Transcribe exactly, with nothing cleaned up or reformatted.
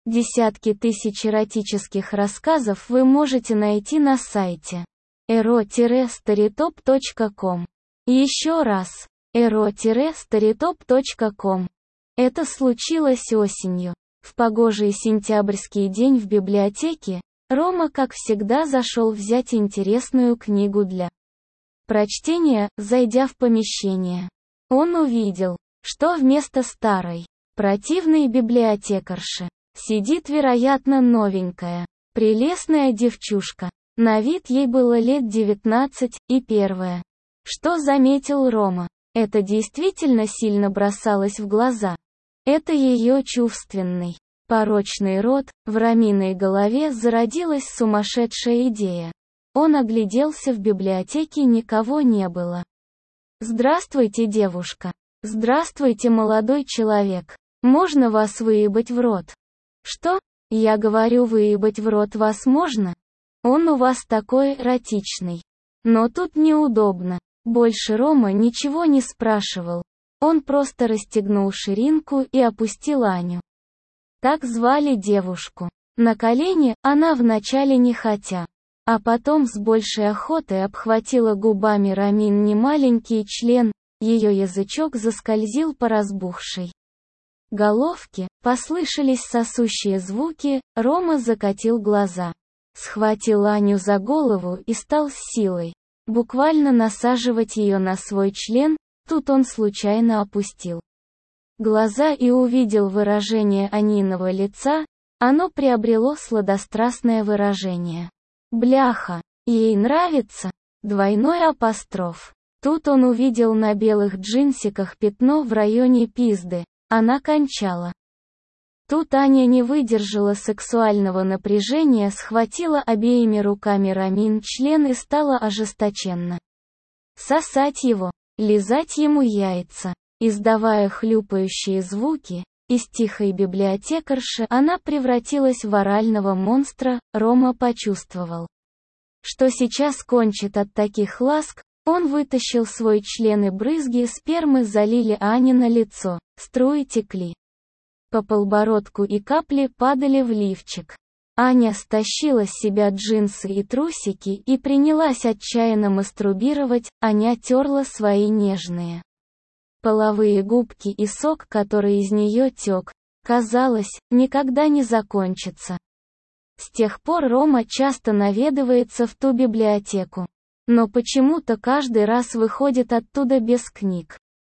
Десятки тысяч эротических рассказов вы можете найти на сайте эро старитоп точка ком. Еще раз, эро старитоп точка ком. Это случилось осенью. В погожий сентябрьский день в библиотеке Рома, как всегда, зашел взять интересную книгу для прочтения. Зайдя в помещение, он увидел, что вместо старой, противной библиотекарши сидит, вероятно, новенькая, прелестная девчушка. На вид ей было лет девятнадцать, и первое, что заметил Рома, это действительно сильно бросалось в глаза. Это ее чувственный, порочный рот. В Роминой голове зародилась сумасшедшая идея. Он огляделся, в библиотеке никого не было. «Здравствуйте, девушка. Здравствуйте, молодой человек. Можно вас выебать в рот?» «Что? Я говорю, выебать в рот вас можно? Он у вас такой эротичный. Но тут неудобно». Больше Рома ничего не спрашивал. Он просто расстегнул ширинку и опустил Аню. Так звали девушку. На колени она вначале нехотя, а потом с большей охотой обхватила губами Ромин немаленький член, ее язычок заскользил по разбухшей головке, послышались сосущие звуки. Рома закатил глаза, схватил Аню за голову и стал с силой, буквально насаживать ее на свой член. Тут он случайно опустил глаза и увидел выражение Аниного лица. Оно приобрело сладострастное выражение. «Бляха, ей нравится?» Двойной апостроф. Тут он увидел на белых джинсиках пятно в районе пизды. Она кончала. Тут Аня не выдержала сексуального напряжения, схватила обеими руками Ромин член и стала ожесточенно сосать его, лизать ему яйца. Издавая хлюпающие звуки, из тихой библиотекарши она превратилась в орального монстра. Рома почувствовал, что сейчас кончит от таких ласк. Он вытащил свой член, и брызги спермы залили Анино лицо, струи текли по подбородку и капли падали в лифчик. Аня стащила с себя джинсы и трусики и принялась отчаянно мастурбировать. Аня терла свои нежные половые губки, и сок, который из нее тек, казалось, никогда не закончится. С тех пор Рома часто наведывается в ту библиотеку. Но почему-то каждый раз выходит оттуда без книг.